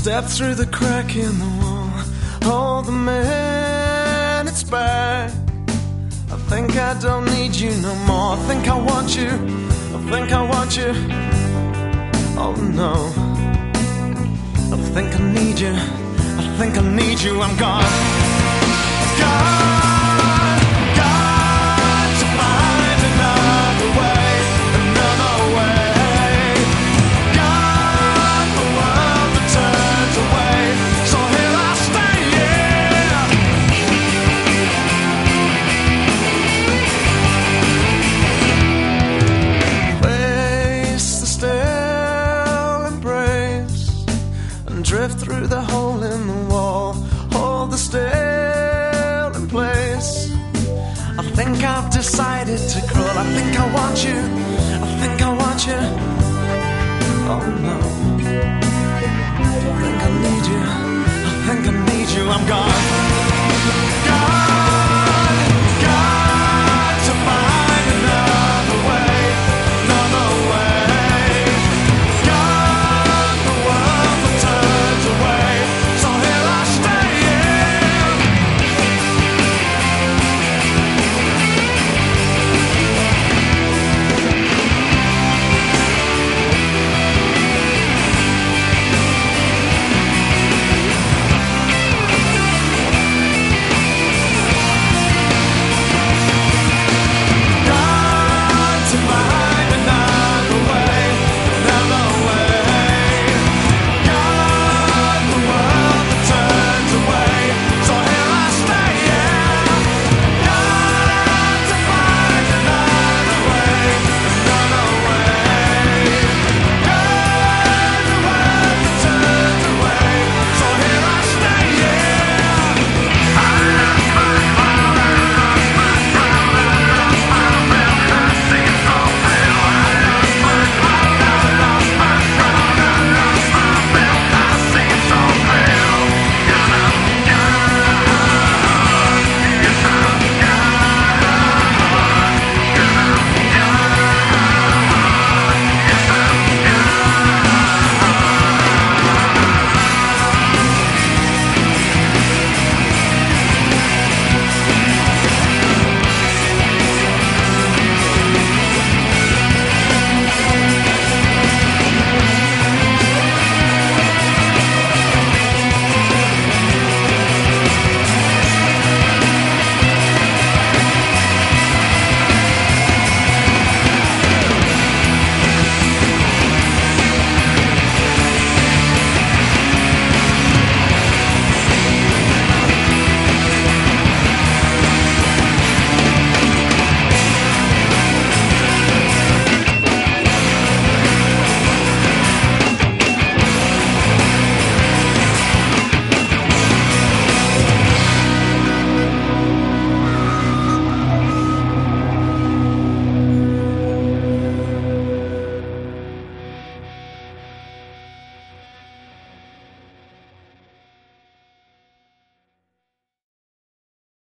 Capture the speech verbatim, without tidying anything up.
Step through the crack in the wall, hold the minutes back. I think I don't need you no more. I think I want you, I think I want you. Oh no, I think I need you, I think I need you. I'm gone, gone, gone to find another way, another way. Gone, the world that turns away, so here I stay, yeah. Face the still embrace and drift through the hole in the wall. Hold the still in place. I think I've decided to crawl. I think I want you, I think I want you. Oh no, I think I need you, I think I need you. I'm gone.